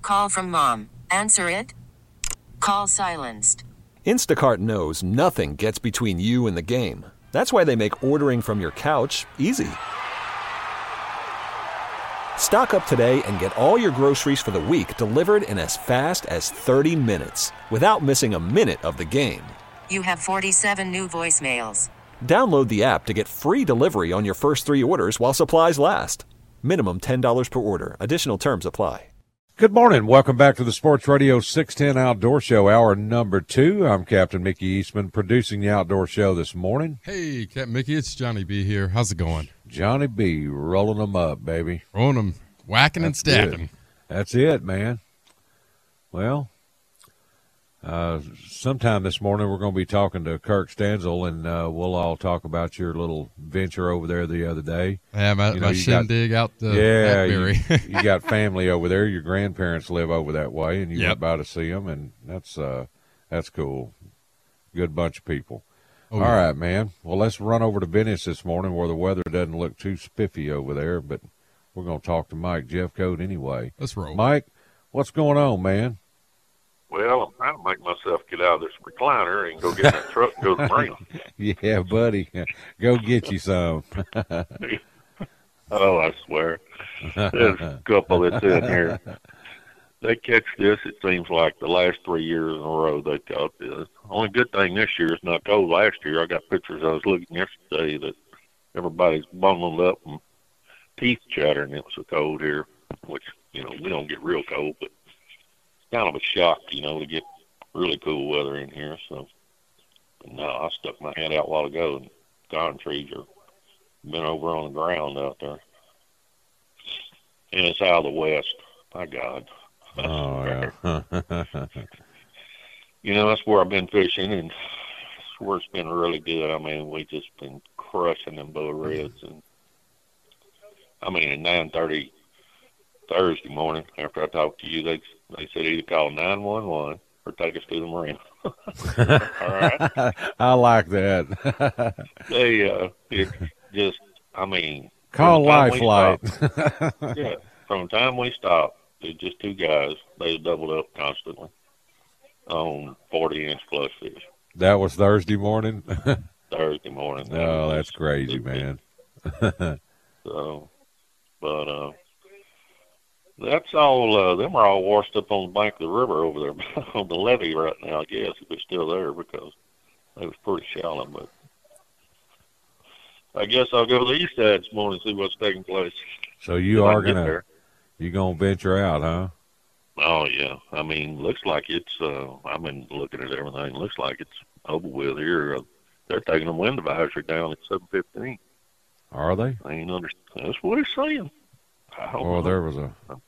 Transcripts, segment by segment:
call from mom. Answer it. Call silenced. Instacart knows nothing gets between you and the game. That's why they make ordering from your couch easy. Stock up today and get all your groceries for the week delivered in as fast as 30 minutes without missing a minute of the game. You have 47 new voicemails. Download the app to get free delivery on your first 3 orders while supplies last. Minimum $10 per order. Additional terms apply. Good morning. Welcome back to the Sports Radio 610 Outdoor Show, hour number 2. I'm Captain Mickey Eastman, producing the Outdoor Show this morning. Hey, Captain Mickey, it's Johnny B here. How's it going? Johnny B, rolling them up, baby. Rolling them, whacking and stacking. Good. That's it, man. Well, sometime this morning we're going to be talking to Kirk Stanzel, and we'll all talk about your little venture over there the other day. Yeah, my shindig out the Blackberry. you got family over there. Your grandparents live over that way, and you went by to see them, and that's cool. Good bunch of people. All right, man. Well, let's run over to Venice this morning where the weather doesn't look too spiffy over there, but we're going to talk to Mike Jeffcoat anyway. Let's roll. Mike, what's going on, man? Well, I'm trying to make myself get out of this recliner and go get in that truck and go to the marina. Yeah, buddy. Go get you some. Oh, I swear. There's a couple that's in here. They catch this, it seems like, the last 3 years in a row they caught this. Only good thing this year is not cold. Last year I got pictures I was looking yesterday that everybody's bundled up and teeth chattering. It was so cold here, which, we don't get real cold, but kind of a shock, to get really cool weather in here. So, no, I stuck my head out a while ago, and cotton trees are been over on the ground out there. And it's out of the west. My God. Oh, yeah. That's where I've been fishing, and that's where it's been really good. I mean, we just been crushing them bull reds. And at 9:30 Thursday morning, after I talked to you, they said either call 911 or take us to the marina. All right. I like that. Call Lifeline. Yeah. From the time we stopped, it's just 2 guys. They doubled up constantly on 40-inch plus fish. That was Thursday morning? Thursday morning. Oh, that's crazy, man. That's all. Them are all washed up on the bank of the river over there on the levee right now, I guess, if it's still there, because it was pretty shallow. But I guess I'll go to the east side this morning and see what's taking place. So you gonna venture out, huh? Oh yeah. Looks like it's. I've been looking at everything. Looks like it's over with here. They're taking the wind advisory down at 7:15. Are they? That's what it's saying. There was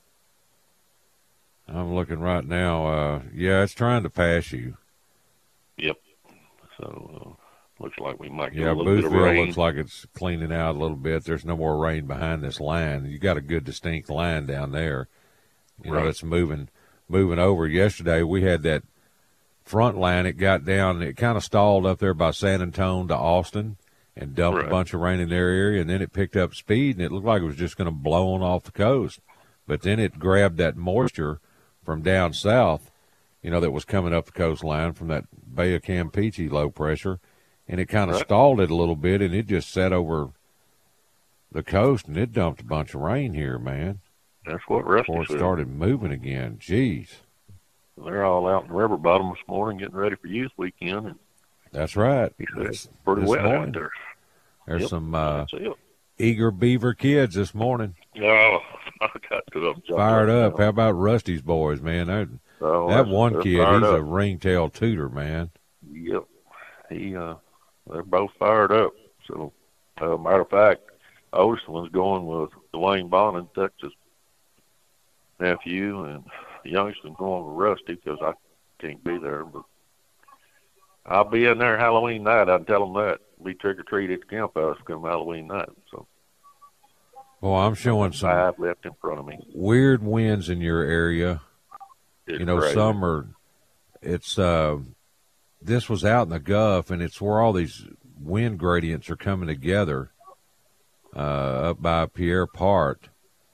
I'm looking right now. It's trying to pass you. Yep. So looks like we might get a little bit of Boothville rain. looks like it's cleaning out a little bit. There's no more rain behind this line. You got a good distinct line down there. It's moving over. Yesterday we had that front line. It got down. It kind of stalled up there by San Antonio to Austin and dumped a bunch of rain in their area, and then it picked up speed, and it looked like it was just going to blow on off the coast. But then it grabbed that moisture from down south, that was coming up the coastline from that Bay of Campeche low pressure, and it kind of stalled it a little bit, and it just sat over the coast, and it dumped a bunch of rain here, man. That's what Rusty before it said. started moving again. Jeez. They're all out in the river bottom this morning getting ready for youth weekend. And that's right. He said it's pretty wet out there. There's some eager beaver kids this morning. Oh, I got to them. Fired up. How about Rusty's boys, man? That one kid, he's a ringtail tutor, man. Yep. They're both fired up. So, matter of fact, oldest one's going with Dwayne Bonnin, Texas nephew, and the youngest one's going with Rusty because I can't be there. But I'll be in there Halloween night. I can tell them that. Be trick-or-treat at the camphouse come Halloween night. So, well, I'm showing some 5 left in front of me. Weird winds in your area. It's crazy. Some are. It's this was out in the Gulf, and it's where all these wind gradients are coming together up by Pierre Part.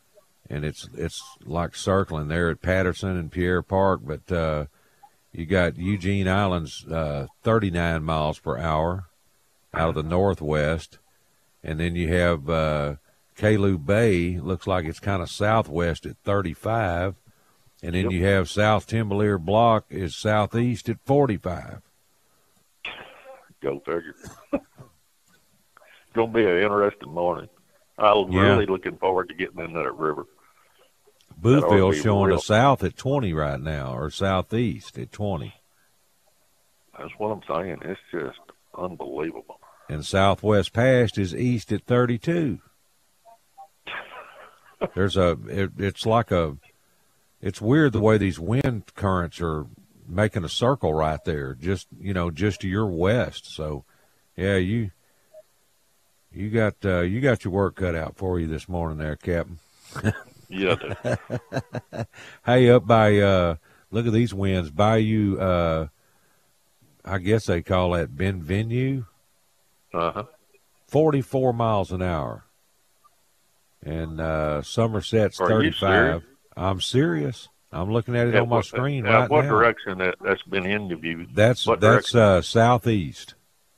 and it's like circling there at Patterson and Pierre Park. But you got Eugene Island's 39 miles per hour out of the northwest, and then you have Kalu Bay, looks like it's kind of southwest at 35, and then you have South Timberlier Block is southeast at 45. Go figure. It's going to be an interesting morning. I'm really looking forward to getting into that river. Boothville's showing us south at 20 right now, or southeast at 20. That's what I'm saying. It's just unbelievable. And Southwest Past is east at 32. It's weird the way these wind currents are making a circle right there, just to your west. So, yeah, you got your work cut out for you this morning there, Captain. Yeah. Hey, up by look at these winds by you. I guess they call that Benvenue. 44 miles an hour. And Somerset's 35. I'm serious. I'm looking at it on my screen right now. What direction that's been interviewed? That's southeast.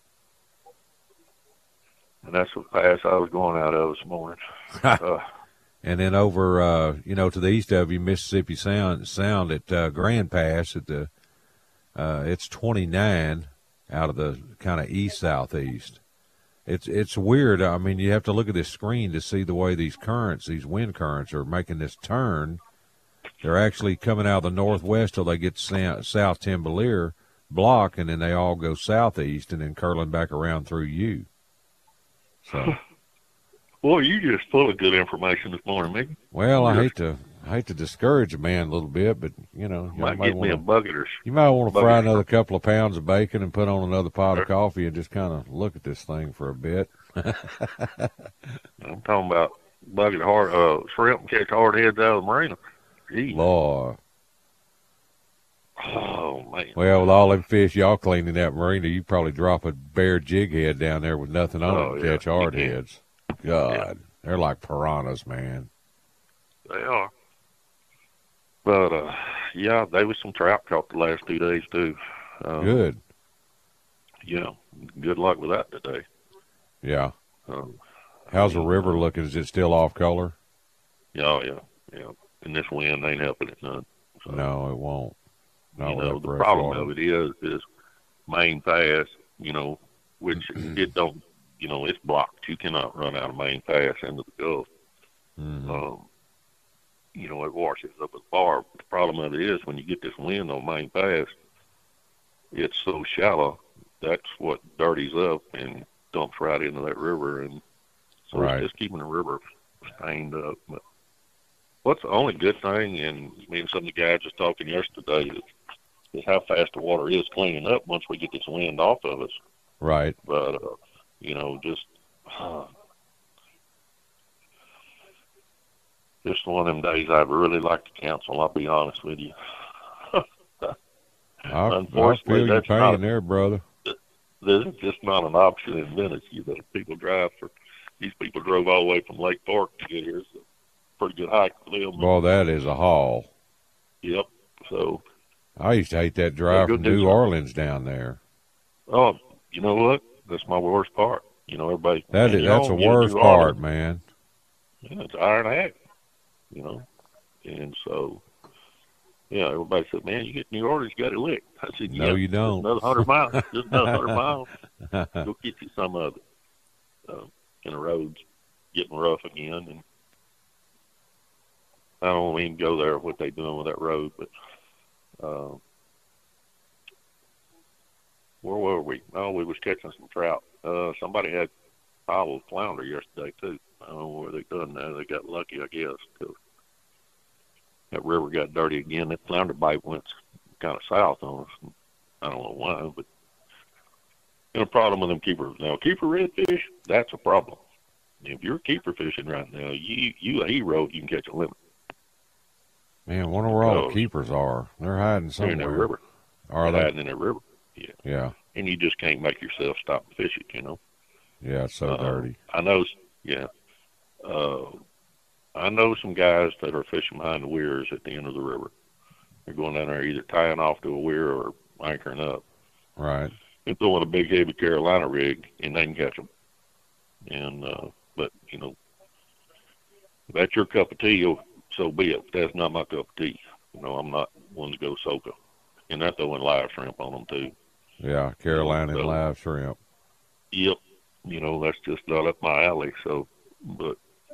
And that's the pass I was going out of this morning. And then over, to the east of you, Mississippi Sound at Grand Pass at the, it's 29 out of the kind of east-southeast. It's weird. I mean, you have to look at this screen to see the way these wind currents are making this turn. They're actually coming out of the northwest till they get to South Timberlier Block, and then they all go southeast and then curling back around through you. So. Well, you just full of good information this morning, Mickey. Well, I hate to discourage a man a little bit, but you might get me a bucket or you might want to fry another couple of pounds of bacon and put on another pot of coffee and just kind of look at this thing for a bit. I'm talking about bucket of shrimp and catch hard heads out of the marina. Jeez. Lord. Oh man. Well, with all them fish y'all clean in that marina, you probably drop a bare jig head down there with nothing on it and catch hard heads. God, they're like piranhas, man. They are. But, there was some trout caught the last 2 days, too. Good. Yeah, good luck with that today. Yeah. How's the river looking? Is it still off color? Yeah. And this wind ain't helping it none. So, no, it won't. No, the problem of it is Main Pass, which it don't, it's blocked. You cannot run out of Main Pass into the Gulf. Mm-hmm. It washes up as far. The problem of it is when you get this wind on Main Pass, it's so shallow. That's what dirties up and dumps right into that river. And so it's just keeping the river stained up. But what's the only good thing, and me and some of the guys was talking yesterday, is how fast the water is cleaning up once we get this wind off of us. Right. But, just one of them days I'd really like to cancel, I'll be honest with you. Unfortunately, that's not there, brother. This is just not an option in Venice. People drive these people drove all the way from Lake Park to get here. It's a pretty good hike for them. Well, that is a haul. Yep. So I used to hate that drive from New Orleans down there. Oh, you know what? That's my worst part. Everybody. That's the worst part, man. Yeah, it's iron hack. And so, everybody said, man, you get to New Orleans, you got it licked. I said, no, you don't. Another 100 miles. Just another 100 miles. Go get you some of it. And the road's getting rough again. And I don't even go there what they doing with that road, but where were we? Oh, we was catching some trout. Somebody had a pile of flounder yesterday, too. I don't know where they done now. They got lucky, I guess, because that river got dirty again. That flounder bite went kind of south on us. I don't know why, but a problem with them keepers. Now, keeper redfish, that's a problem. If you're keeper fishing right now, you a hero, you can catch a limit. Man, I wonder where all the keepers are. They're hiding somewhere. They're in that river. Are they? Hiding in that river. Yeah. Yeah. And you just can't make yourself stop and fish it, Yeah, it's so dirty. I know, I know some guys that are fishing behind the weirs at the end of the river. They're going down there either tying off to a weir or anchoring up. Right. And throwing a big, heavy Carolina rig, and they can catch them. And, but, you know, if that's your cup of tea, so be it. That's not my cup of tea. You know, I'm not one to go soca. And they're throwing live shrimp on them, too. Yeah, Carolina and live shrimp. Yep. You know, that's just not up my alley. So, but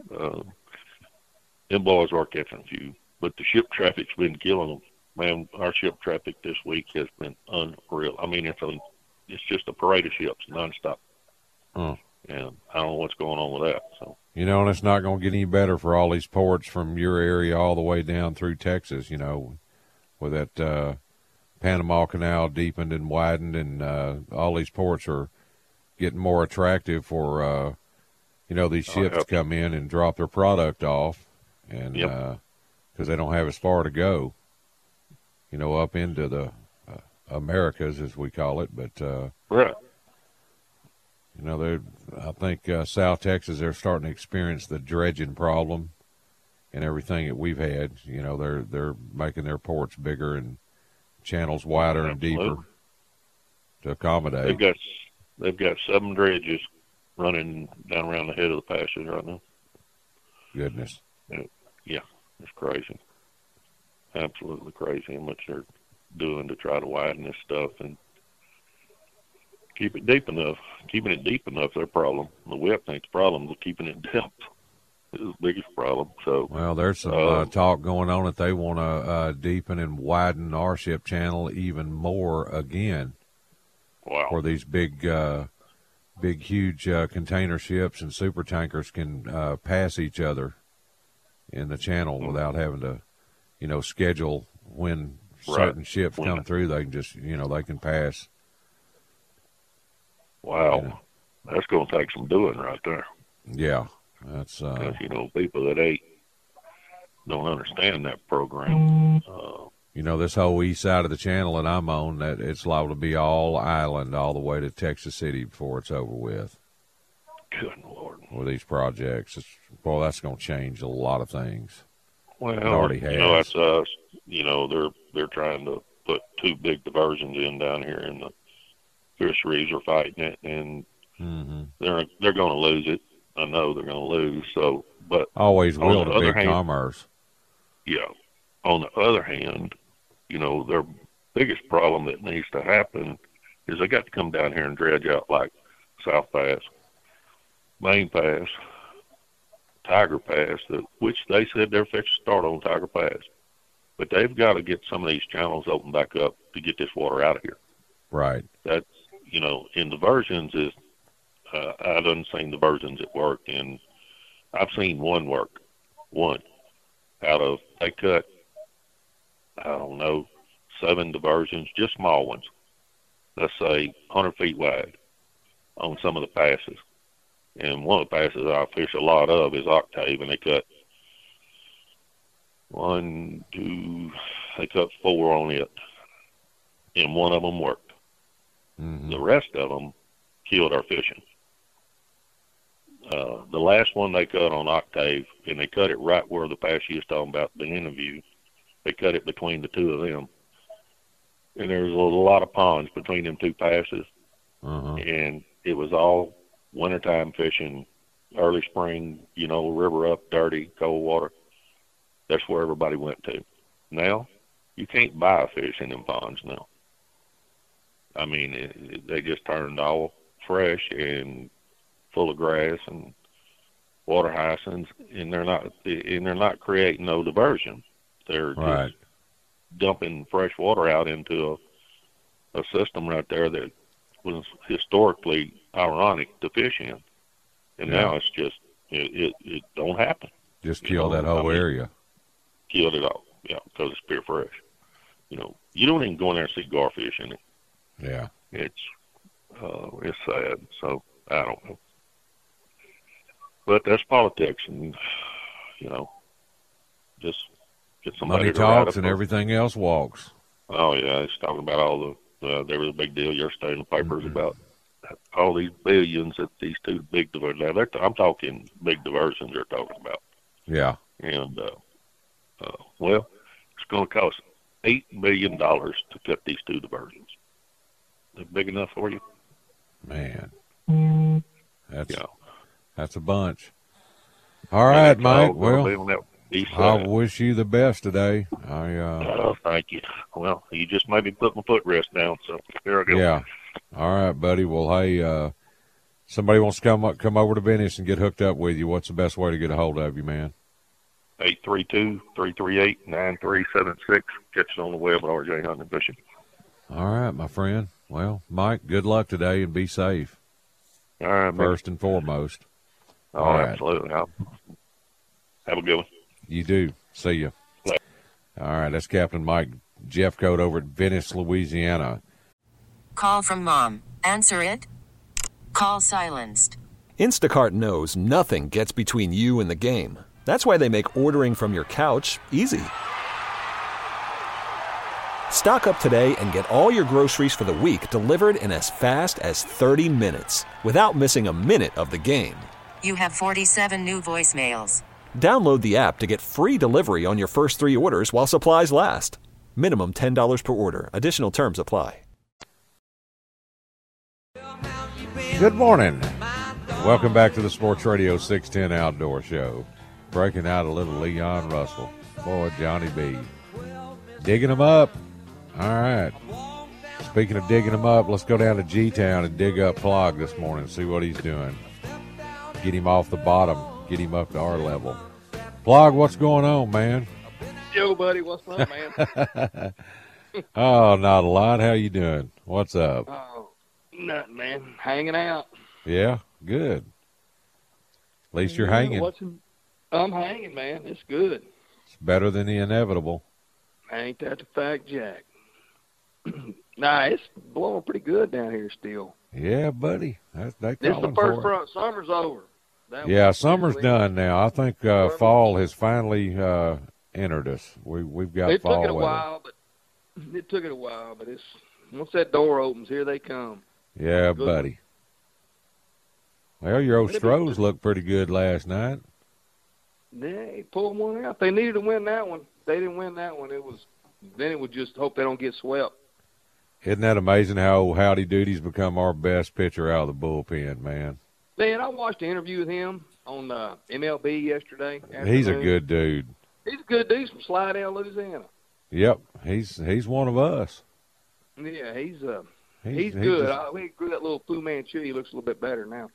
them boys are catching a few. But the ship traffic's been killing them. Man, our ship traffic this week has been unreal. I mean, it's just a parade of ships nonstop. Huh. And I don't know what's going on with that. So, you know, and it's not going to get any better for all these ports from your area all the way down through Texas, you know, with that Panama Canal deepened and widened, and all these ports are getting more attractive for, you know, these ships to come in and drop their product off, and because they don't have as far to go, you know, up into the Americas, as we call it. But, right. You know, I think South Texas, they're starting to experience the dredging problem and everything that we've had. You know, they're making their ports bigger and channels wider and deeper to accommodate. They've got 7 dredges running down around the head of the passage right now. Goodness. Yeah, it's crazy. Absolutely crazy how much they're doing to try to widen this stuff and keep it deep enough. Keeping it deep enough is their problem. The width ain't the problem. Keeping it depth is the biggest problem. So, well, there's some talk going on that they want to deepen and widen our ship channel even more again. Wow. Where these big, huge container ships and super tankers can pass each other in the channel without having to, you know, schedule when certain ships come through. They can just, you know, they can pass. Wow. You know. That's going to take some doing right there. Yeah. That's, because, you know, people that don't understand that program. You know, this whole east side of the channel that I'm on, that it's liable to be all island all the way to Texas City before it's over with. Good Lord. With these projects. Boy, that's going to change a lot of things. Well, it already has. You know, that's us. You know, they're trying to put 2 big diversions in down here, and the fisheries are fighting it, and they're going to lose it. I know they're going to lose. So, but always will to big commerce. Yeah. On the other hand, you know, their biggest problem that needs to happen is they got to come down here and dredge out like South Pass, Main Pass, Tiger Pass, which they said they're fixed to start on Tiger Pass. But they've got to get some of these channels opened back up to get this water out of here. Right. That's, you know, in diversions is, I done seen diversions at work, and I've seen one work. One out of, they cut, I don't know, 7 diversions, just small ones. Let's say 100 feet wide on some of the passes. And one of the passes I fish a lot of is Octave, and they cut 4 on it, and one of them worked. The rest of them killed our fishing. The last one they cut on Octave, and they cut it right where the pass you was talking about, the interview. They cut it between the 2 of them. And there was a lot of ponds between them 2 passes. And it was all wintertime fishing, early spring, you know, river up, dirty, cold water. That's where everybody went to. Now, you can't buy a fish in them ponds now. I mean, they just turned all fresh and full of grass and water hyacinths, and they're not creating no diversion. They're just dumping fresh water out into a system right there that was historically ironic to fish in, and now it's just it don't happen. Just kill that whole area. Killed it all, yeah, because it's pure fresh. You know, you don't even go in there and see garfish in it. Yeah, it's sad. So I don't know, but that's politics, and you know, just get somebody. Money talks and everything else walks. Oh yeah, it's talking about all there was a big deal yesterday in the papers about all these billions that these 2 big diversions. Now I'm talking big diversions they're talking about. Yeah. And well, it's going to cost $8 million to cut these 2 diversions. They big enough for you? Man, that's a bunch. All right, Mike. Well, I wish you the best today. Thank you. Well, you just made me put my footrest down, so there I go. Yeah. All right, buddy. Well, hey, somebody wants to come over to Venice and get hooked up with you. What's the best way to get a hold of you, man? 832-338-9376. Catch it on the web at RJ Hunting Fishing. All right, my friend. Well, Mike, good luck today and be safe. All right, man. First and foremost. All right. Absolutely. Have a good one. You do. See you. All right, that's Captain Mike Jeffcoat over at Venice, Louisiana. Call from mom. Answer it. Call silenced. Instacart knows nothing gets between you and the game. That's why they make ordering from your couch easy. Stock up today and get all your groceries for the week delivered in as fast as 30 minutes without missing a minute of the game. You have 47 new voicemails. Download the app to get free delivery on your first 3 orders while supplies last. Minimum $10 per order. Additional terms apply. Good morning. Welcome back to the Sports Radio 610 Outdoor Show. Breaking out a little Leon Russell. Boy, Johnny B. Digging them up. All right. Speaking of digging them up, let's go down to G-Town and dig up Plog this morning, see what he's doing. Get him off the bottom. Get him up to our level. Plog, what's going on, man? Yo, buddy, what's up, man? Oh, not a lot. How you doing? What's up? Oh, nothing, man. Hanging out. Yeah, good. At least you're hanging. I'm hanging, man. It's good. It's better than the inevitable. Ain't that the fact, Jack? Nah, it's blowing pretty good down here still. Yeah, buddy. This is the first front. Summer's over. Yeah, summer's done now. I think fall has finally entered us. We've got fall weather. It took it a while, but it's once that door opens, here they come. Yeah, buddy. Well, your old Stros looked pretty good last night. They pulled one out. They needed to win that one. They didn't win that one. It would just hope they don't get swept. Isn't that amazing how old Howdy Doody's become our best pitcher out of the bullpen, man? Man, I watched an interview with him on MLB yesterday. He's a good dude. He's a good dude from Slidell, Louisiana. Yep, he's one of us. Yeah, he's good. We grew that little Fu Manchu. He looks a little bit better now.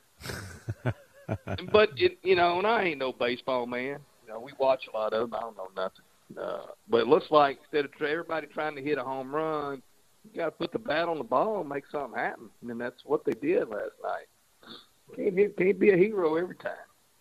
But and I ain't no baseball man. We watch a lot of them. I don't know nothing. But it looks like instead of everybody trying to hit a home run, you got to put the bat on the ball and make something happen. And that's what they did last night. Can't be a hero every time.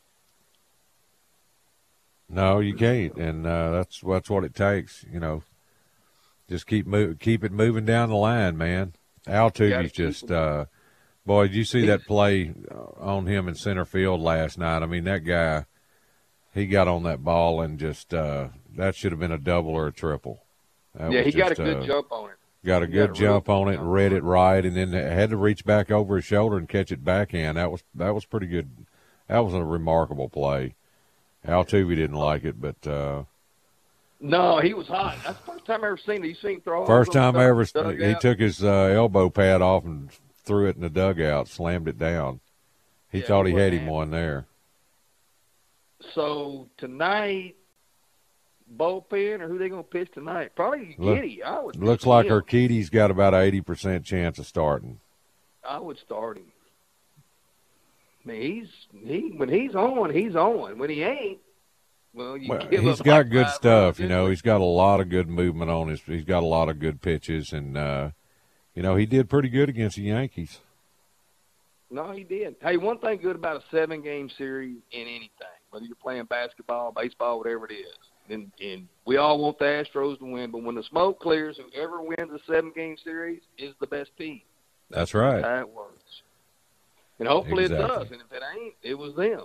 No, you can't, and that's what it takes. Just keep it moving down the line, man. Altuve's just boy. Did you see that play on him in center field last night? I mean, that guy, he got on that ball and just that should have been a double or a triple. He got a good jump on it. Got a good jump on it and read it right, and then had to reach back over his shoulder and catch it backhand. That was pretty good. That was a remarkable play. Altuve didn't like it, but no, he was hot. That's the first time I ever seen it. You seen him throw? First time I ever. He took his elbow pad off and threw it in the dugout, slammed it down. He thought he had him one there. So tonight, bullpen, or who they going to pitch tonight? Probably Giddy. Looks like Urquidy's got about 80% chance of starting. I would start him. I mean, when he's on, he's on. When he ain't, he's got good stuff. He's got a lot of good movement on his. He's got a lot of good pitches, and he did pretty good against the Yankees. No, he did. Hey, one thing good about a 7-game series in anything, whether you're playing basketball, baseball, whatever it is, and we all want the Astros to win, but when the smoke clears, whoever wins a 7-game series is the best team. That's right. That's how it works. And hopefully it does. And if it ain't, it was them.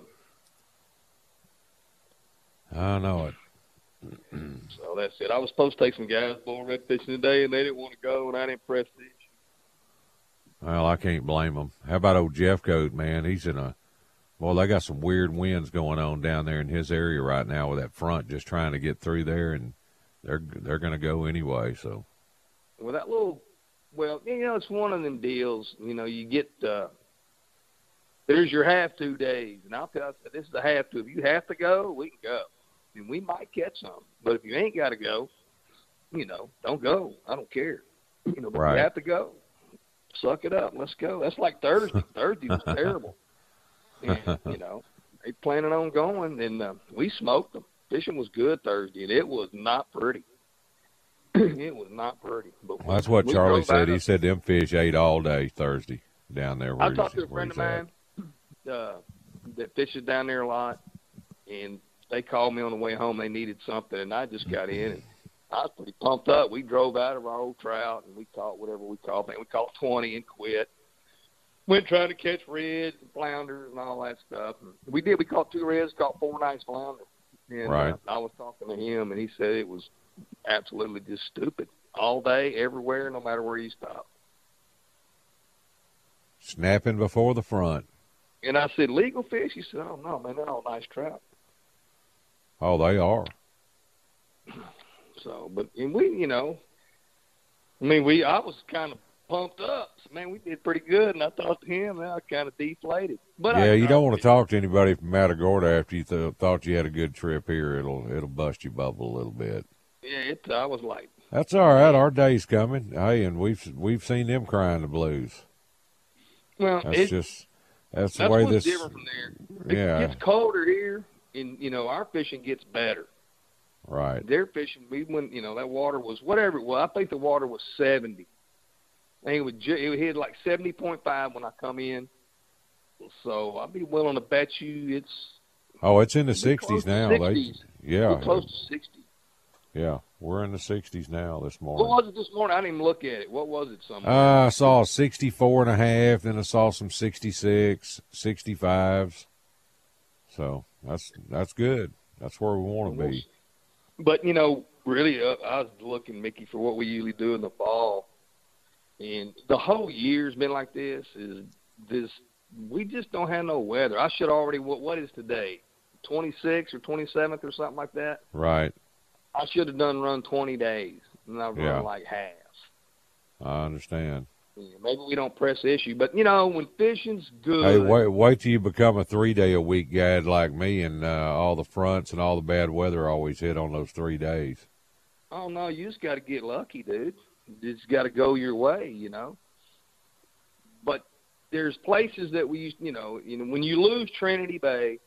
I know it. So that's it. I was supposed to take some guys bull red fishing today, and they didn't want to go, and I didn't press the issue. Well, I can't blame them. How about old Jeffcoat, man? He's in a Well, they got some weird winds going on down there in his area right now with that front just trying to get through there, and they're going to go anyway. So, well, it's one of them deals. You get there's your have to days, and I'll tell you, this is a have to. If you have to go, we can go, and we might catch some. But if you ain't got to go, don't go. I don't care. But right. If you have to go, suck it up. Let's go. That's like Thursday. Thursday was terrible. And, they planning on going, and we smoked them. Fishing was good Thursday, and it was not pretty. It was not pretty. But well, that's what Charlie said. He said them fish ate all day Thursday down there. I talked to a friend of mine that fishes down there a lot, and they called me on the way home. They needed something, and I just got in, and I was pretty pumped up. We drove out of our old trout, and we caught whatever we caught. Man, we caught 20 and quit. Went trying to catch reds and flounders and all that stuff. And we did. We caught 2 reds, caught 4 nice flounders. And right. I was talking to him, and he said it was absolutely just stupid. All day, everywhere, no matter where you stop. Snapping before the front. And I said, legal fish? He said, oh, no, man, they're all nice trout. Oh, they are. So, but, and I was kind of pumped up. So, man, we did pretty good, and I talked to him, and I kind of deflated. But yeah, you don't want to talk to anybody from Matagorda after you thought you had a good trip here. It'll bust your bubble a little bit. Yeah, I was like. That's all right. Our day's coming. Hey, and we've seen them crying the blues. Well, that's the way this. Different from there. It gets colder here, and our fishing gets better. Right. Their fishing, that water was whatever it was. I think the water was 70. I think it hit like 70.5 when I come in. So I'd be willing to bet you it's. Oh, it's in the 60s now. 60s. We're close to 60. Yeah, we're in the 60s now this morning. What was it this morning? I didn't even look at it. What was it? I saw 64.5, then I saw some 66, 65s. So that's good. That's where we want to be. But, really, I was looking, Mickey, for what we usually do in the fall. And the whole year's been like this. We just don't have no weather. I should already, what is today? 26th or 27th or something like that? Right. I should have run 20 days, and I've run like half. I understand. Yeah, maybe we don't press the issue, but, when fishing's good. Hey, wait till you become a 3-day-a-week guy like me, and all the fronts and all the bad weather always hit on those 3 days. Oh, no, you just got to get lucky, dude. You just got to go your way, But there's places that we used, when you lose Trinity Bay,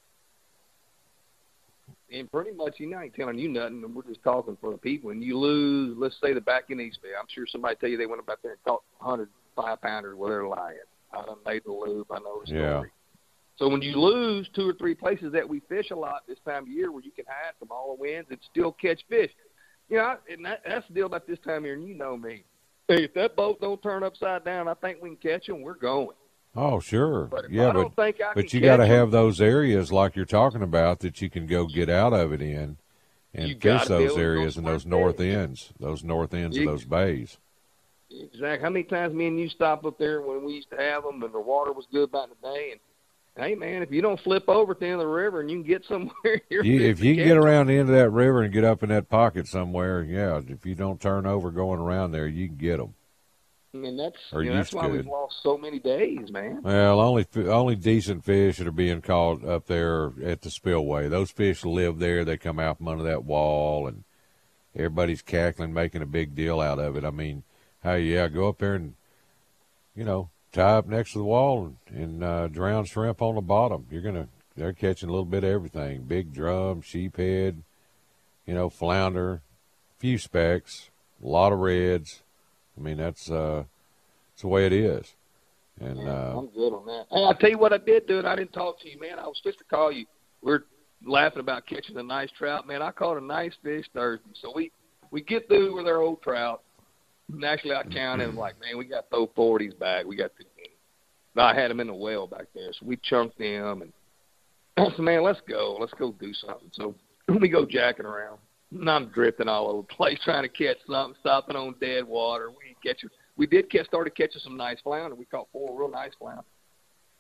and pretty much, I ain't telling you nothing. We're just talking for the people. And you lose, let's say, the back in East Bay. I'm sure somebody tell you they went up out there and caught 100 5-pounders where they're lying. I done made the loop. I know the story. Yeah. So when you lose 2 or 3 places that we fish a lot this time of year where you can hide from all the winds and still catch fish, and that's the deal about this time of year, and you know me. Hey, if that boat don't turn upside down, I think we can catch them. We're going. Oh, sure. But but you got to have those areas like you're talking about that you can go get out of it in and fish those areas and those north ends of those bays. Exactly. How many times me and you stopped up there when we used to have them and the water was good back in the day? And, hey, man, if you don't flip over at the end of the river and you can get somewhere, if you can get around the end of that river and get up in that pocket somewhere, if you don't turn over going around there, you can get them. And that's why we've lost so many days, man. Well, only decent fish that are being caught up there at the spillway. Those fish live there. They come out from under that wall, and everybody's cackling, making a big deal out of it. I mean, hey, go up there and, tie up next to the wall and drown shrimp on the bottom. They're catching a little bit of everything: big drum, sheephead, flounder, few specks, a lot of reds. I mean, that's the way it is. And I'm good on that. Hey, I'll tell you what I did do, and I didn't talk to you, man. I was supposed to call you. We're laughing about catching a nice trout. Man, I caught a nice fish Thursday. So we get through with our old trout. And actually, I counted and like, man, we got to throw 40s back. We got to. I had them in the well back there. So we chunked them. And I said, man, let's go. Let's go do something. So we go jacking around. And I'm drifting all over the place trying to catch something, stopping on dead water. We did started catching some nice flounder. We caught 4 real nice flounder.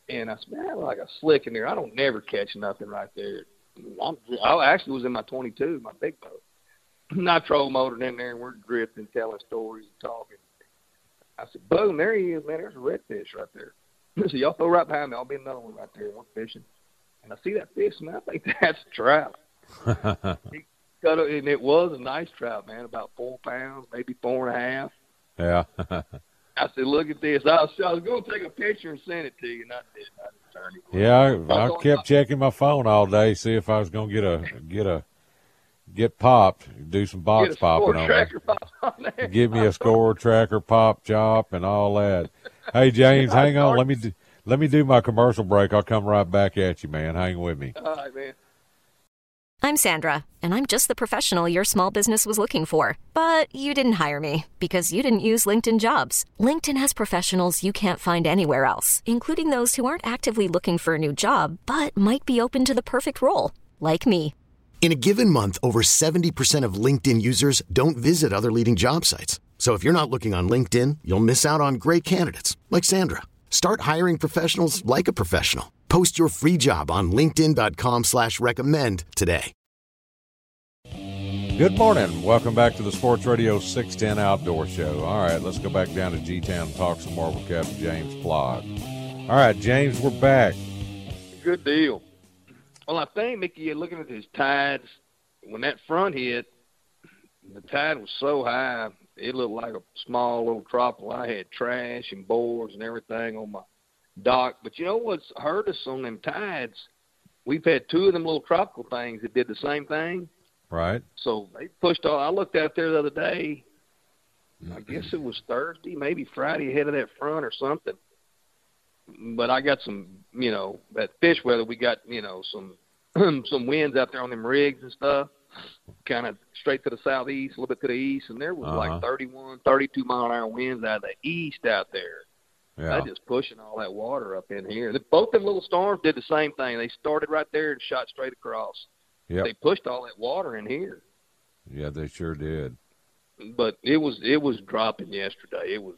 And I said, man, I look like a slick in there. I don't never catch nothing right there. I actually was in my 22, my big boat. And I troll motored in there, and we're drifting, telling stories and talking. I said, boom, there he is, man. There's a redfish right there. So y'all throw right behind me. I'll be another one right there. We're fishing. And I see that fish, man. I think that's a trout. He cut it, and it was a nice trout, man, about 4 pounds, maybe 4.5. Yeah. I said, look at this. I was going to take a picture and send it to you, and I didn't. I just turned it. Yeah, I kept checking my phone all day, see if I was going to get popped, do some box popping on there. Give me a score tracker, pop, chop, and all that. Hey, James, hang on. Let me do my commercial break. I'll come right back at you, man. Hang with me. All right, man. I'm Sandra, and I'm just the professional your small business was looking for. But you didn't hire me because you didn't use LinkedIn Jobs. LinkedIn has professionals you can't find anywhere else, including those who aren't actively looking for a new job, but might be open to the perfect role, like me. In a given month, over 70% of LinkedIn users don't visit other leading job sites. So if you're not looking on LinkedIn, you'll miss out on great candidates like Sandra. Start hiring professionals like a professional. Post your free job on linkedin.com/recommend today. Good morning. Welcome back to the Sports Radio 610 Outdoor Show. All right, let's go back down to G-Town and talk some more with Captain James Plott. All right, James, we're back. Good deal. Well, I think, Mickey, you're looking at his tides. When that front hit, the tide was so high, it looked like a small little tropical. I had trash and boards and everything on my dock. But you know what's hurt us on them tides? We've had 2 of them little tropical things that did the same thing. Right. So they pushed all. I looked out there the other day. I guess it was Thursday, maybe Friday, ahead of that front or something. But I got some, that fish weather. We got, some winds out there on them rigs and stuff, kind of straight to the southeast, a little bit to the east. And there was like 31, 32 mile an hour winds out of the east out there. Yeah. That just pushing all that water up in here. Both them little storms did the same thing. They started right there and shot straight across. Yep. They pushed all that water in here. Yeah, they sure did. But it was dropping yesterday. It was,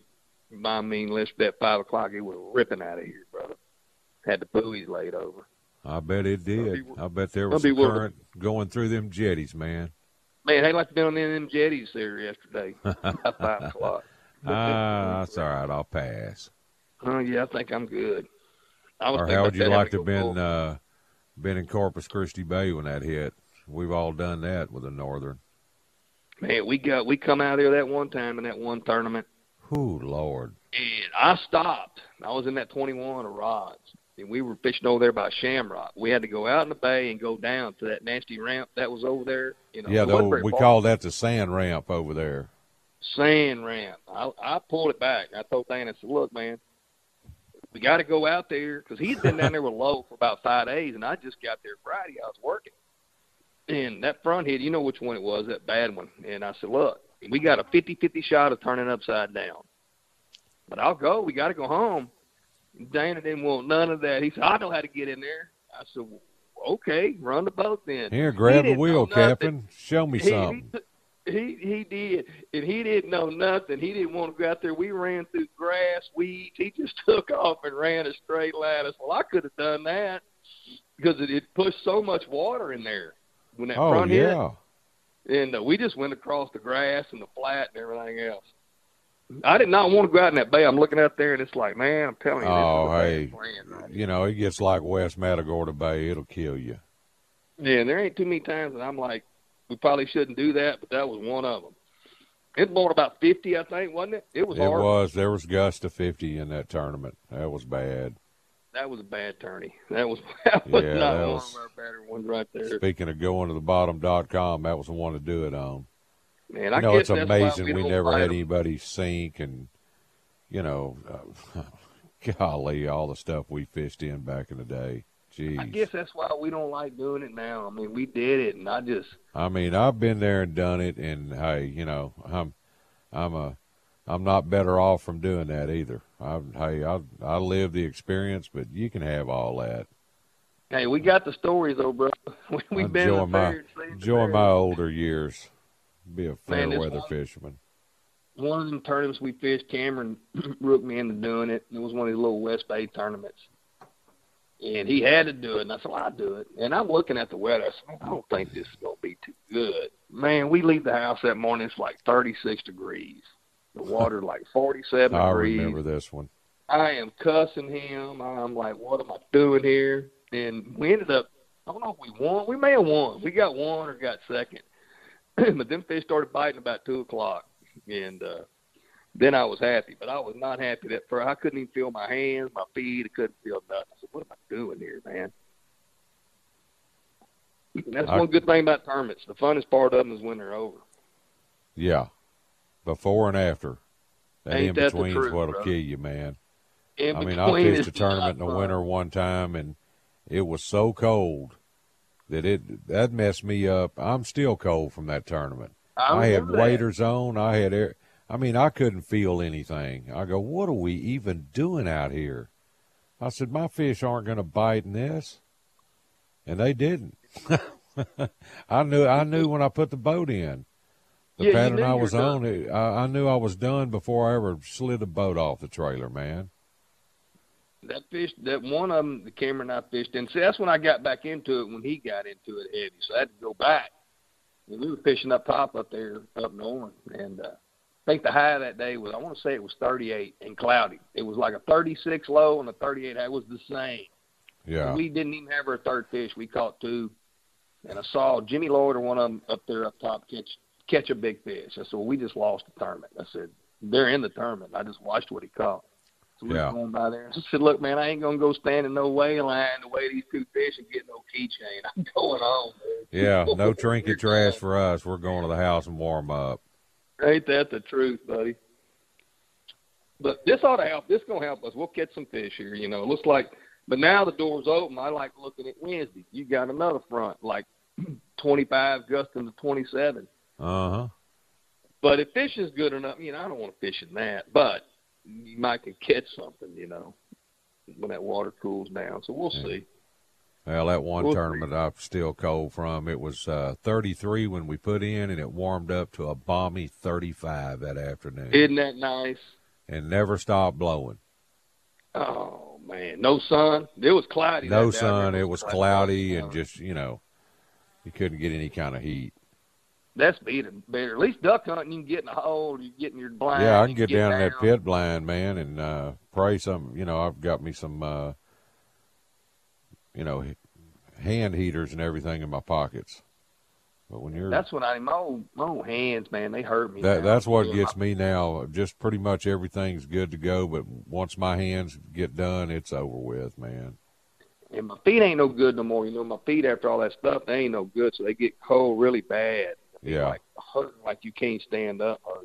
at 5 o'clock, it was ripping out of here, brother. Had the buoys laid over. I bet it did. I bet there was some current going through them jetties, man. Man, they like to be on them jetties there yesterday at 5 o'clock. That's all right. I'll pass. Yeah, I think I'm good. Or how would you like to have been in Corpus Christi Bay when that hit? We've all done that with the Northern. Man, we come out there that one time in that one tournament. Oh, Lord. And I stopped. I was in that 21 of rods, and we were fishing over there by Shamrock. We had to go out in the bay and go down to that nasty ramp that was over there. Yeah, we call that the sand ramp over there. Sand ramp. I pulled it back. I told Dan, I said, look, man, we got to go out there, because he'd been down there with Lowe for about 5 days, and I just got there Friday. I was working. And that front hit, you know which one it was, that bad one. And I said, look, we got a 50-50 shot of turning upside down. But I'll go. We got to go home. Dana didn't want none of that. He said, I know how to get in there. I said, well, okay, run the boat then. Here, grab the wheel, Captain. Show me something. He did, and he didn't know nothing. He didn't want to go out there. We ran through grass, weeds. He just took off and ran a straight line. I said, well, I could have done that because it pushed so much water in there when that front hit. And we just went across the grass and the flat and everything else. I did not want to go out in that bay. I'm looking out there, and it's like, man, I'm telling you, this is a bad plan right here. It gets like West Matagorda Bay. It'll kill you. Yeah, and there ain't too many times that I'm like, we probably shouldn't do that, but that was one of them. It blowing about 50, I think, wasn't it? It was horrible. There was gusts of 50 in that tournament. That was bad. That was a bad tourney. That was not one of our better ones right there. Speaking of going to the bottom.com, that was the one to do it on. Man, I guess it's amazing we never had anybody sink and, golly, all the stuff we fished in back in the day. Jeez. I guess that's why we don't like doing it now. I mean, we did it, and I've been there and done it, and hey, I'm not better off from doing that either. I live the experience, but you can have all that. Hey, we got the stories though, bro. We've been enjoying my older years. Be a fair weather fisherman. One of them tournaments we fished, Cameron rooked me into doing it. It was one of these little West Bay tournaments. And he had to do it, and I said, well, I'll do it. And I'm looking at the weather. I said, man, I don't think this is going to be too good. Man, we leave the house that morning. It's like 36 degrees. The water like 47 I degrees. remember this one. I am cussing him. I'm like, what am I doing here? And we ended up, I don't know if we won. We may have won. We got one or got second. But them fish started biting about 2 o'clock. And then I was happy. But I was not happy that first. I couldn't even feel my hands, my feet. I couldn't feel nothing. I said, what am I doing here, man? And that's one good thing about tournaments. The funnest part of them is when they're over. Yeah. Before and after. That Ain't that in-between the is truth, what'll bro? kill you, man. I mean, I In-between fished a is tournament in not the fun. winter one time, and it was so cold that messed me up. I'm still cold from that tournament. I had remember that. waders on. I had air. I mean, I couldn't feel anything. I go, what are we even doing out here? I said, my fish aren't going to bite in this. And they didn't. I knew when I put the boat in. The pattern I was on, I knew I was done before I ever slid the boat off the trailer, man. That fish, that one of them, the Cameron I fished in, see, that's when I got back into it, when he got into it heavy. So I had to go back. And we were fishing up top up there, up north. And I think the high that day was, I want to say it was 38 and cloudy. It was like a 36 low and a 38 high. It was the same. Yeah. And we didn't even have our third fish. We caught two. And I saw Jimmy Lloyd or one of them up there up top catch a big fish. I said, well, we just lost the tournament. I said, they're in the tournament. I just watched what he caught. So we were going by there. I said, look, man, I ain't going to go stand in no weigh line to weigh these two fish and get no keychain. I'm going home, man. Yeah, no trinket trash for us. We're going to the house and warm up. Ain't that the truth, buddy? But this ought to help. This is going to help us. We'll catch some fish here, you know. It looks like, but now the door's open. I like looking at Wednesday. You got another front, like 25 gusting to 27. Uh-huh. But if fishing's good enough, you know, I don't want to fish in that. But you might can catch something, you know, when that water cools down. So we'll see. Well, that one tournament I'm still cold from, it was 33 when we put in, and it warmed up to a balmy 35 that afternoon. Isn't that nice? And never stopped blowing. Oh, man. No sun? It was cloudy. No sun. It was cloudy and just, you know, you couldn't get any kind of heat. That's better. At least duck hunting, you can get in a hole, you get in your blind. Yeah, I can get down in that pit blind, man, and pray some, you know, I've got me some, you know, hand heaters and everything in my pockets. But when you're... That's what my old hands, man, they hurt me. That's what gets me now. Just pretty much everything's good to go, but once my hands get done, it's over with, man. And my feet ain't no good no more. You know, my feet after all that stuff, they ain't no good, so they get cold really bad. Yeah. Like hurting like you can't stand up hurt.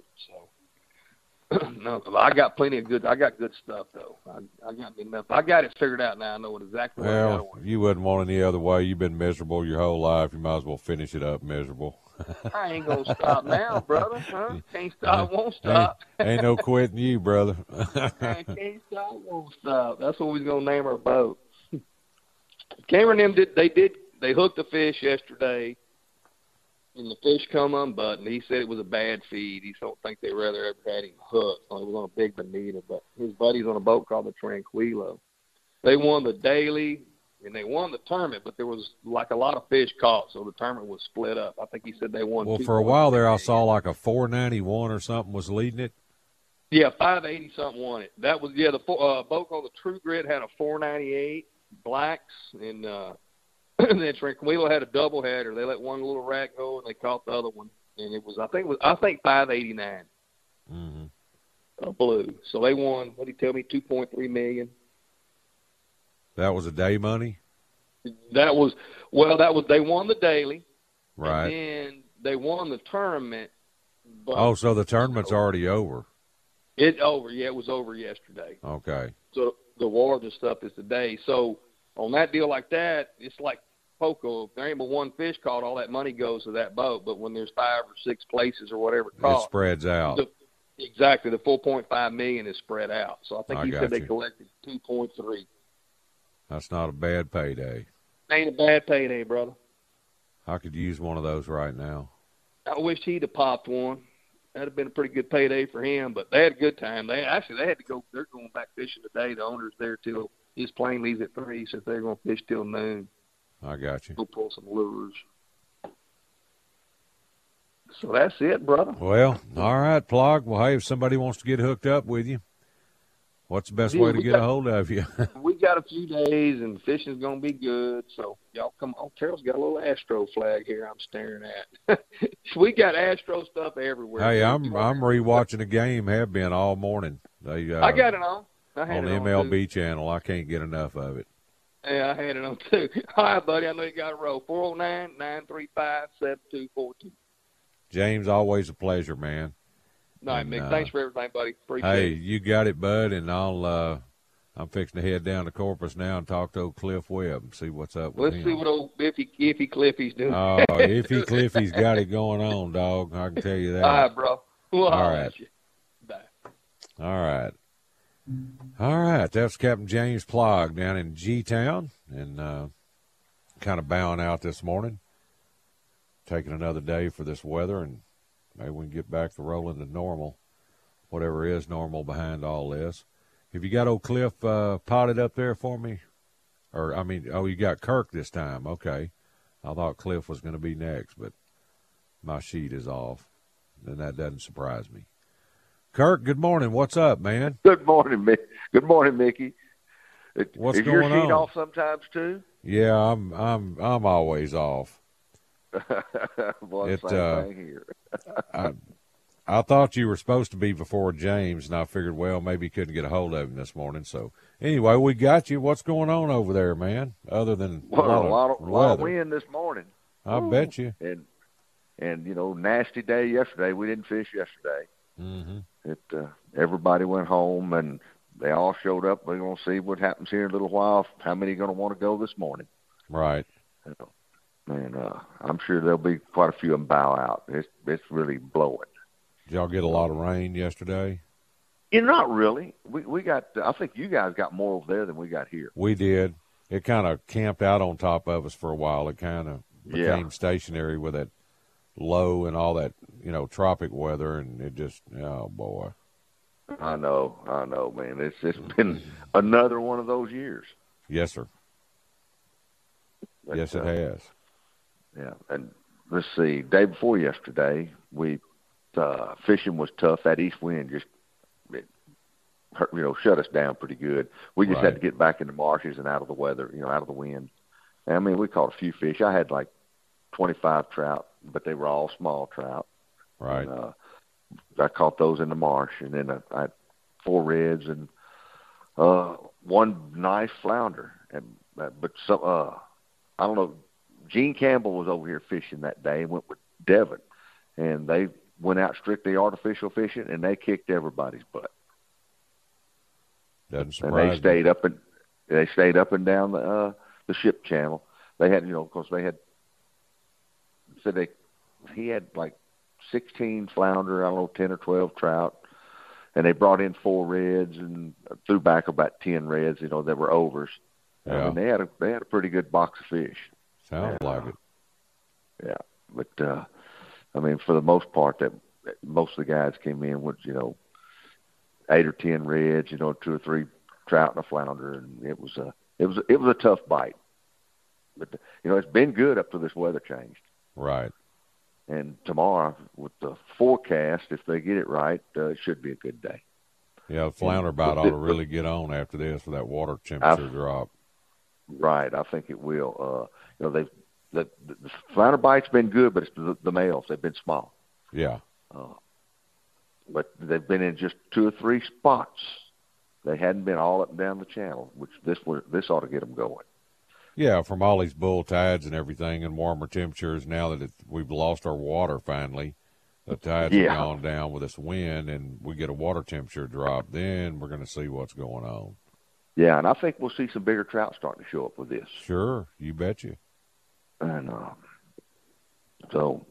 So no, I got plenty of good. I got good stuff though. I got enough. I got it figured out now. I know what exactly. Well, you wouldn't want any other way. You've been miserable your whole life. You might as well finish it up miserable. I ain't gonna stop now, brother. Huh? Can't stop, won't stop. Ain't no quitting you, brother. I can't stop, won't stop. That's what we're gonna name our boat. Cameron and them they hooked the fish yesterday. And the fish come unbuttoned. He said it was a bad feed. He don't think they rather ever had him hooked. So it was on a big bonita. But his buddy's on a boat called the Tranquilo. They won the daily, and they won the tournament, but there was like a lot of fish caught, so the tournament was split up. I think he said they won. Well, for a while there, I saw like a 491 or something was leading it. Yeah, 580 something won it. That was the boat called the True Grit had a 498 blacks, and then Tranquilo had a doubleheader. They let one little rack go, and they caught the other one, and it was I think 589. Mm-hmm. Blue. So they won. What did he tell me? $2.3 million. That was a day money. That was they won the daily, right? And then they won the tournament. But, so the tournament's already over. It's over. Yeah, it was over yesterday. Okay. So the awards and stuff is today. So on that deal like that, it's like Poco. If there ain't but one fish caught, all that money goes to that boat. But when there's 5 or 6 places or whatever caught, it spreads out. Exactly. The $4.5 million is spread out. So I think he said they collected 2.3. That's not a bad payday. Ain't a bad payday, brother. I could use one of those right now. I wish he'd have popped one. That'd have been a pretty good payday for him. But they had a good time. They had to go. They're going back fishing today. The owner's there till his plane leaves at 3, so they're going to fish till noon. I got you. Go pull some lures. So that's it, brother. Well, all right, Plog. Well, hey, if somebody wants to get hooked up with you, what's the best way to get a hold of you? We got a few days, and fishing's going to be good. So y'all come on. Carol's got a little Astro flag here I'm staring at. We got Astro stuff everywhere. Hey, I'm rewatching the game. Have been all morning. I got it on. On the MLB channel. I can't get enough of it. Yeah, I had it on too. All right, buddy. I know you got a roll. 409-935-7242. James, always a pleasure, man. All right, Mick. Thanks for everything, buddy. Appreciate it. Hey, it. you got it, bud, and I'm fixing to head down to Corpus now and talk to old Cliff Webb and see what's up with him. Let's see what old Iffy Cliffy's doing. Oh, Iffy Cliffy's got it going on, dog. I can tell you that. All right, bro. Well, all right. Bye. All right. All right. That's Captain James Plog down in G-Town and kind of bowing out this morning. Taking another day for this weather, and maybe we can get back to rolling to normal, whatever is normal behind all this. Have you got old Cliff potted up there for me? You got Kirk this time. Okay. I thought Cliff was going to be next, but my sheet is off, and that doesn't surprise me. Kirk, good morning. What's up, man? Good morning, Mick. Good morning, Mickey. What's is going on? Is your sheet off sometimes too? Yeah, I'm always off. Well, same thing here. I thought you were supposed to be before James, and I figured, well, maybe you couldn't get a hold of him this morning. So, anyway, we got you. What's going on over there, man, other than a lot of wind this morning? I bet you. And nasty day yesterday. We didn't fish yesterday. Mm-hmm. Everybody went home, and they all showed up. We're going to see what happens here in a little while, how many are going to want to go this morning. Right. And I'm sure there'll be quite a few of them bow out. It's really blowing. Did y'all get a lot of rain yesterday? Not really. We got. I think you guys got more over there than we got here. We did. It kind of camped out on top of us for a while. It kind of became stationary with that low and all that tropic weather, and it just oh boy. I know, man. It's been another one of those years. Yes, sir. But, yes, it has. Yeah, and let's see. Day before yesterday, fishing was tough. That east wind just shut us down pretty good. We just had to get back in the marshes and out of the weather, out of the wind. And, I mean, we caught a few fish. I had like 25 trout, but they were all small trout. Right. And, I caught those in the marsh, and then I had 4 reds and one nice flounder. But some, I don't know. Gene Campbell was over here fishing that day and went with Devin, and they went out strictly artificial fishing, and they kicked everybody's butt. Doesn't surprise me. And they stayed up and down the ship channel. They had, of course, he had like 16 flounder, I don't know, 10 or 12 trout, and they brought in 4 reds and threw back about 10 reds, that were overs. Yeah. And they had a pretty good box of fish. Sounds like it. Yeah, but I mean, for the most part, that most of the guys came in with 8 or 10 reds, 2 or 3 trout and a flounder, and it was a tough bite. But it's been good up to this weather changed. Right. And tomorrow, with the forecast, if they get it right, it should be a good day. Yeah, the flounder bite ought to really get on after this with that water temperature drop. Right, I think it will. The flounder bite's been good, but it's the males. They've been small. Yeah. But they've been in just 2 or 3 spots. They hadn't been all up and down the channel, which this ought to get them going. Yeah, from all these bull tides and everything and warmer temperatures, now that we've lost our water finally, the tides have gone down with this wind, and we get a water temperature drop, then we're going to see what's going on. Yeah, and I think we'll see some bigger trout starting to show up with this. Sure, you betcha. And so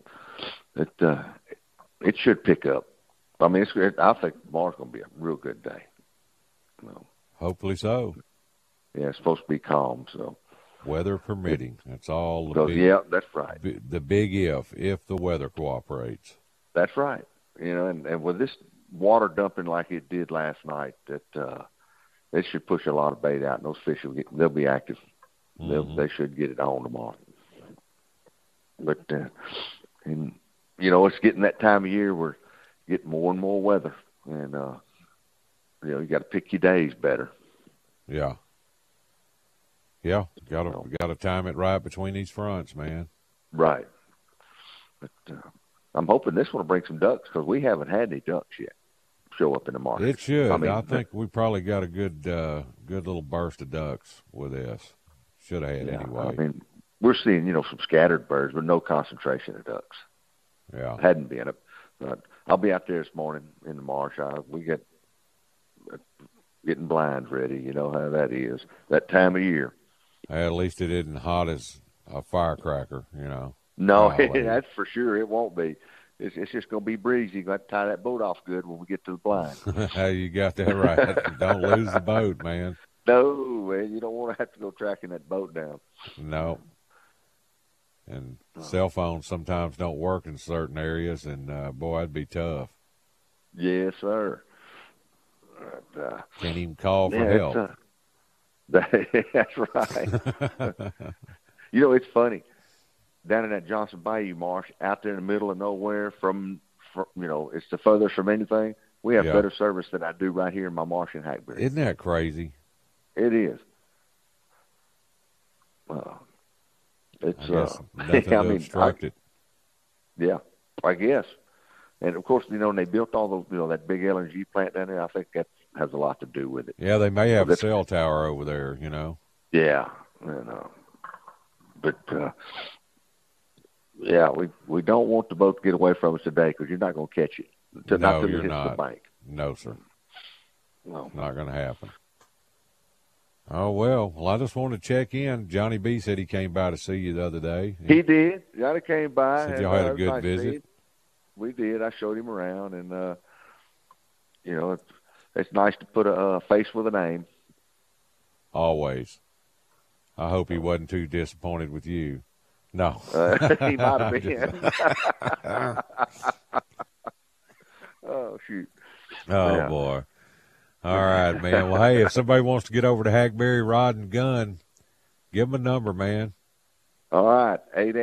it should pick up. I mean, I think tomorrow's going to be a real good day. Hopefully so. Yeah, it's supposed to be calm, so. Weather permitting. That's all. Yeah, that's right. The big if the weather cooperates. That's right. And with this water dumping like it did last night, that they should push a lot of bait out, and those fish they'll be active. They should get it on tomorrow. But and it's getting that time of year where getting more and more weather, and you got to pick your days better. Yeah. Yeah, got to time it right between these fronts, man. Right. But I'm hoping this one will bring some ducks, because we haven't had any ducks yet show up in the market. It should. I think we probably got a good little burst of ducks with this. Should have had anyway. I mean, we're seeing some scattered birds, but no concentration of ducks. Yeah, hadn't been. But I'll be out there this morning in the marsh. We get getting blinds ready. You know how that is that time of year. At least it isn't hot as a firecracker, No, that's for sure. It won't be. It's just going to be breezy. You got to tie that boat off good when we get to the blind. You got that right. Don't lose the boat, man. No, man. You don't want to have to go tracking that boat down. No. And cell phones sometimes don't work in certain areas, and boy, it'd be tough. Yes, sir. Can't even call for help. That's right. It's funny. Down in that Johnson Bayou marsh, out there in the middle of nowhere, from it's the furthest from anything. We have better service than I do right here in my marsh in Hackberry. Isn't that crazy? It is. It's nothing to obstruct it. Yeah, I guess. And of course, when they built all those, that big LNG plant down there, I think that has a lot to do with it. Yeah, they may have a cell tower over there, Yeah, but we don't want the boat to get away from us today, because you're not going to catch it. No, you're not. The bank. No, sir. No, not going to happen. Oh, well, I just wanted to check in. Johnny B said he came by to see you the other day. He did. Johnny came by. Said y'all had a good visit. We did. I showed him around, and it's nice to put a face with a name. Always. I hope he wasn't too disappointed with you. No. He might have been. Oh, shoot. Oh, boy. All right, man. Well, hey, if somebody wants to get over to Hackberry Rod and Gun, give them a number, man. All right,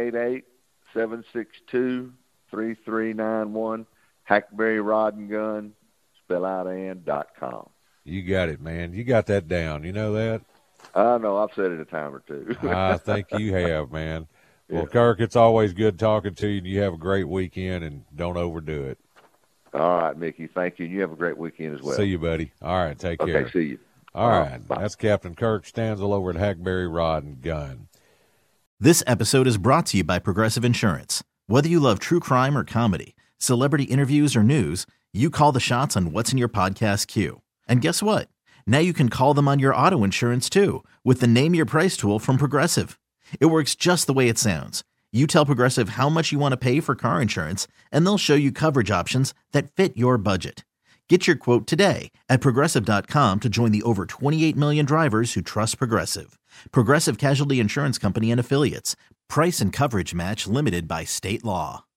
888-762-3391, Hackberry Rod and Gun, spellout.com. You got it, man. You got that down. You know that? I know. I've said it a time or two. I think you have, man. Well, Kirk, it's always good talking to you. You have a great weekend, and don't overdo it. All right, Mickey. Thank you. You have a great weekend as well. See you, buddy. All right, take care. Okay, see you. All right. Bye. That's Captain Kirk Stanzel over at Hackberry Rod and Gun. This episode is brought to you by Progressive Insurance. Whether you love true crime or comedy, celebrity interviews or news, you call the shots on what's in your podcast queue. And guess what? Now you can call them on your auto insurance, too, with the Name Your Price tool from Progressive. It works just the way it sounds. You tell Progressive how much you want to pay for car insurance, and they'll show you coverage options that fit your budget. Get your quote today at Progressive.com to join the over 28 million drivers who trust Progressive. Progressive Casualty Insurance Company and Affiliates. Price and coverage match limited by state law.